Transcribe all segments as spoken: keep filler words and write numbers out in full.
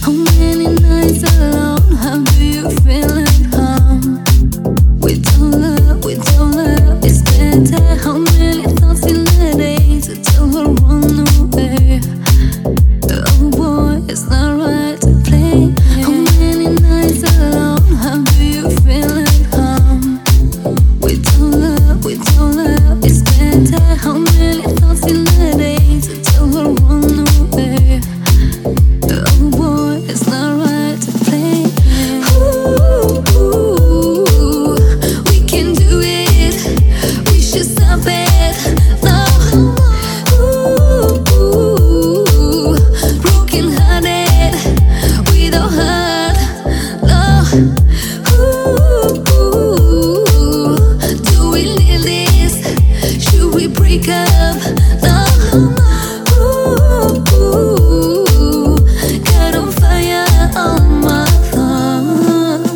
How many nights alone? How do you feel at home? Without love, without love, it's better. How many thoughts in a day to tell her run away? Oh boy, it's not right to play. How many nights alone? How do you feel at home? Without love, without love, it's better. How many thoughts in a day to tell her run away? Oh boy, it's not right to play. Ooh, ooh, we can do it. We should stop it. No. Ooh, ooh, broken hearted, without heart. No. Ooh, ooh, do we need this? Should we break up? No. Ooh, ooh, got on fire on my thoughts.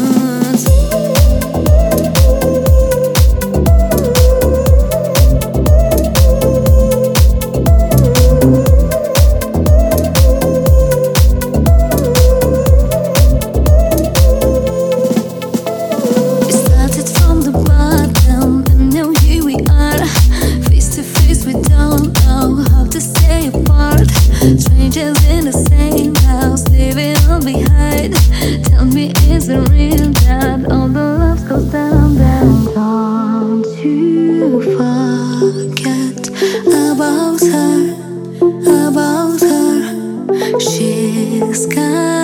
We started from the bottom, and now here we are, face to face. We don't know how to stay apart. Strangers in the same house, leaving all behind. Tell me, is it real that all the love goes down, down? Don't you forget about her, about her. She's got